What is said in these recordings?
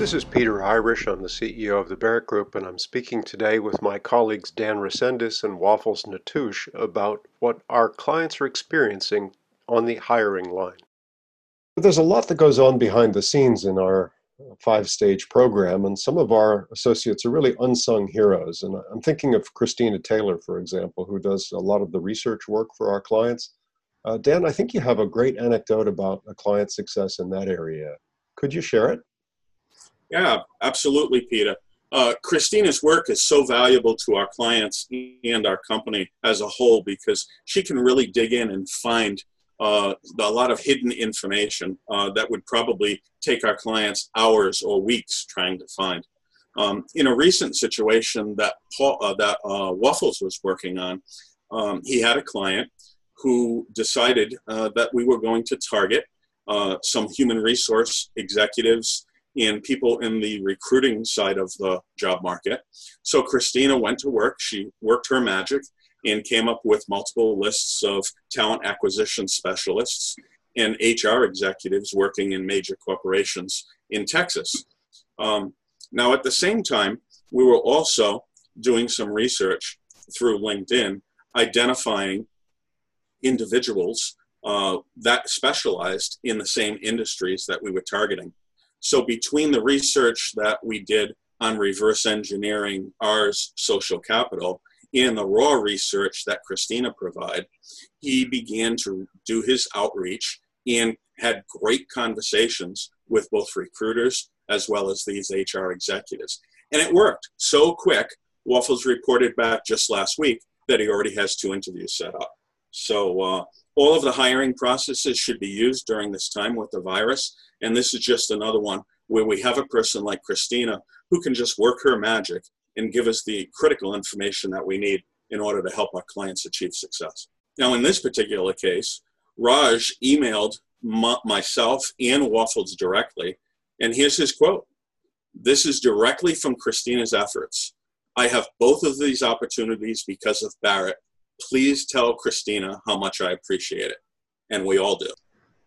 This is Peter Irish. I'm the CEO of the Barrett Group, and I'm speaking today with my colleagues Dan Resendis and Waffles Natush about what our clients are experiencing on the hiring line. There's a lot that goes on behind the scenes in our five-stage program, and some of our associates are really unsung heroes. And I'm thinking of Christina Taylor, for example, who does a lot of the research work for our clients. Dan, I think you have a great anecdote about a client success in that area. Could you share it? Yeah, absolutely, Peter. Christina's work is so valuable to our clients and our company as a whole because she can really dig in and find a lot of hidden information that would probably take our clients hours or weeks trying to find. In a recent situation that Waffles was working on, he had a client who decided that we were going to target some human resource executives and people in the recruiting side of the job market. So Christina went to work. She worked her magic and came up with multiple lists of talent acquisition specialists and HR executives working in major corporations in Texas. Now, at the same time, we were also doing some research through LinkedIn, identifying individuals that specialized in the same industries that we were targeting. So between the research that we did on reverse engineering R's social capital and the raw research that Christina provided, he began to do his outreach and had great conversations with both recruiters as well as these HR executives. And it worked so quick. Waffles reported back just last week that he already has 2 interviews set up. So all of the hiring processes should be used during this time with the virus. And this is just another one where we have a person like Christina who can just work her magic and give us the critical information that we need in order to help our clients achieve success. Now, in this particular case, Raj emailed myself and Waffles directly, and here's his quote. "This is directly from Christina's efforts. I have both of these opportunities because of Barrett. Please tell Christina how much I appreciate it." And we all do.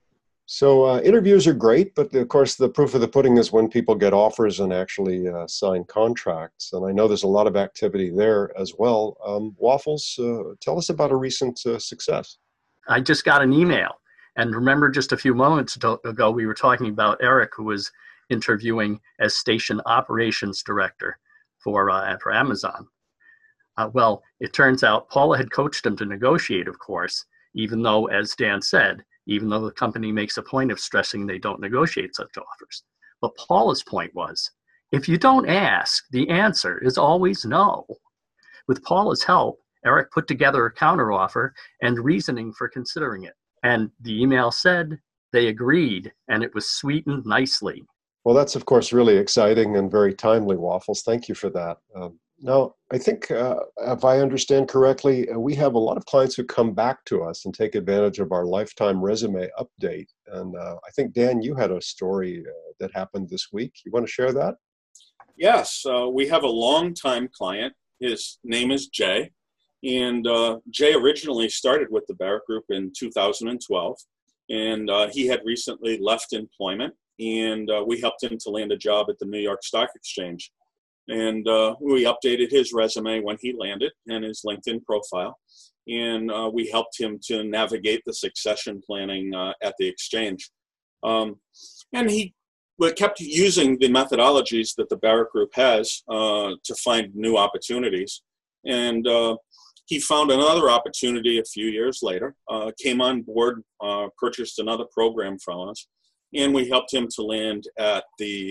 So interviews are great, but of course the proof of the pudding is when people get offers and actually sign contracts. And I know there's a lot of activity there as well. Waffles, tell us about a recent success. I just got an email. And remember just a few moments ago, we were talking about Eric, who was interviewing as station operations director for Amazon. Well, it turns out Paula had coached him to negotiate, of course, even though, as Dan said, even though the company makes a point of stressing they don't negotiate such offers. But Paula's point was, if you don't ask, the answer is always no. With Paula's help, Eric put together a counteroffer and reasoning for considering it. And the email said they agreed, and it was sweetened nicely. Well, that's, of course, really exciting and very timely, Waffles. Thank you for that. Now, I think, if I understand correctly, we have a lot of clients who come back to us and take advantage of our lifetime resume update. And I think, Dan, you had a story that happened this week. You want to share that? Yes, we have a longtime client. His name is Jay. And Jay originally started with the Barrett Group in 2012. And he had recently left employment. And we helped him to land a job at the New York Stock Exchange. And we updated his resume when he landed and his LinkedIn profile. And we helped him to navigate the succession planning at the exchange. And he kept using the methodologies that the Barrett Group has to find new opportunities. And he found another opportunity a few years later, came on board, purchased another program from us, and we helped him to land at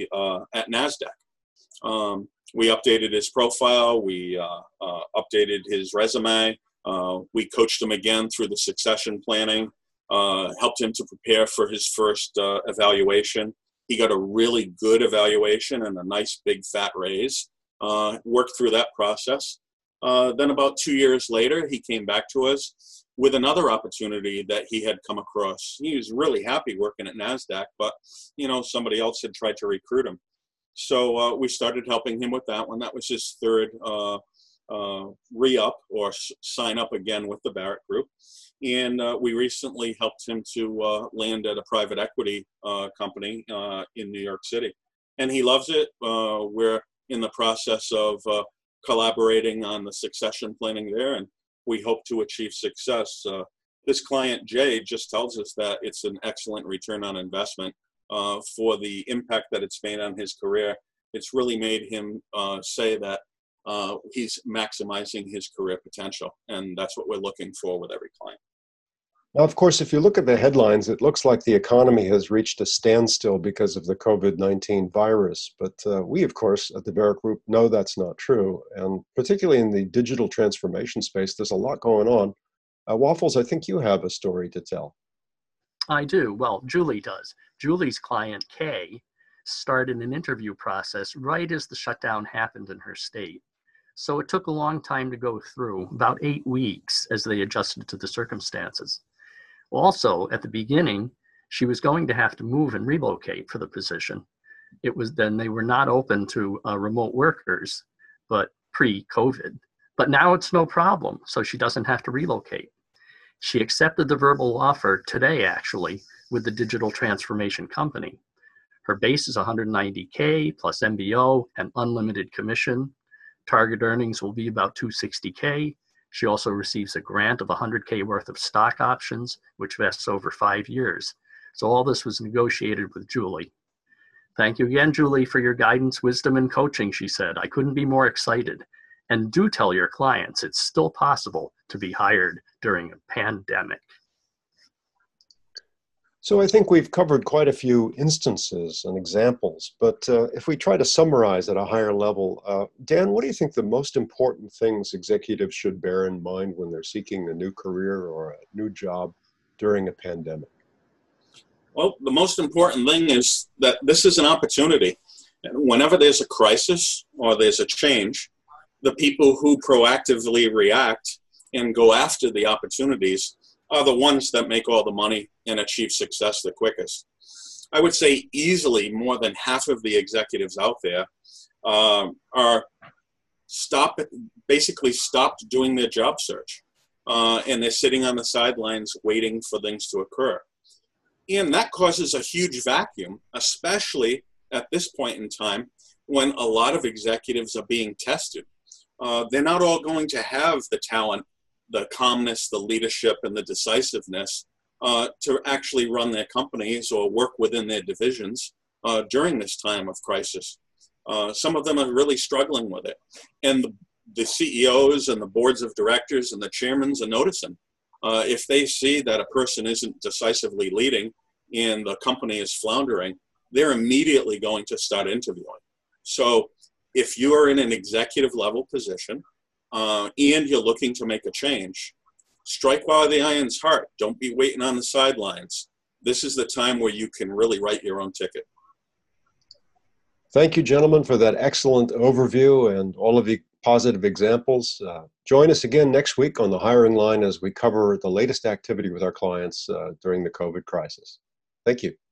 NASDAQ. We updated his profile. We updated his resume. We coached him again through the succession planning, helped him to prepare for his first evaluation. He got a really good evaluation and a nice big fat raise, worked through that process. Then about 2 years later, he came back to us with another opportunity that he had come across. He was really happy working at NASDAQ, but somebody else had tried to recruit him. So we started helping him with that one. That was his third re-up or sign up again with the Barrett Group. And we recently helped him to land at a private equity company in New York City. and he loves it. We're in the process of collaborating on the succession planning there, and we hope to achieve success. This client, Jay, just tells us that it's an excellent return on investment for the impact that it's made on his career. It's really made him say that he's maximizing his career potential, and that's what we're looking for with every client. Now, of course, if you look at the headlines, it looks like the economy has reached a standstill because of the COVID-19 virus. But we, of course, at the Barrick Group know that's not true. And particularly in the digital transformation space, there's a lot going on. Waffles, I think you have a story to tell. I do. Well, Julie does. Julie's client, Kay, started an interview process right as the shutdown happened in her state. So it took a long time to go through, about 8 weeks, as they adjusted to the circumstances. Also, at the beginning, she was going to have to move and relocate for the position. It was then they were not open to remote workers, but pre-COVID. But now it's no problem, so she doesn't have to relocate. She accepted the verbal offer today, actually, with the digital transformation company. Her base is $190K plus MBO and unlimited commission. Target earnings will be about $260K. She also receives a grant of $100K worth of stock options, which vests over 5 years. So all this was negotiated with Julie. Thank you again, Julie, for your guidance, wisdom, and coaching, she said. I couldn't be more excited. And do tell your clients it's still possible to be hired during a pandemic. So I think we've covered quite a few instances and examples, but if we try to summarize at a higher level, Dan, what do you think the most important things executives should bear in mind when they're seeking a new career or a new job during a pandemic? Well, the most important thing is that this is an opportunity. And whenever there's a crisis or there's a change, the people who proactively react and go after the opportunities are the ones that make all the money and achieve success the quickest. I would say easily more than half of the executives out there are basically stopped doing their job search. And they're sitting on the sidelines waiting for things to occur. And that causes a huge vacuum, especially at this point in time when a lot of executives are being tested. They're not all going to have the talent, the calmness, the leadership, and the decisiveness to actually run their companies or work within their divisions during this time of crisis. Some of them are really struggling with it. And the CEOs and the boards of directors and the chairmen are noticing. If they see that a person isn't decisively leading and the company is floundering, they're immediately going to start interviewing. So if you are in an executive level position, and you're looking to make a change, strike while the iron's hot. Don't be waiting on the sidelines. This is the time where you can really write your own ticket. Thank you, gentlemen, for that excellent overview and all of the positive examples. Join us again next week on the Hiring Line as we cover the latest activity with our clients during the COVID crisis. Thank you.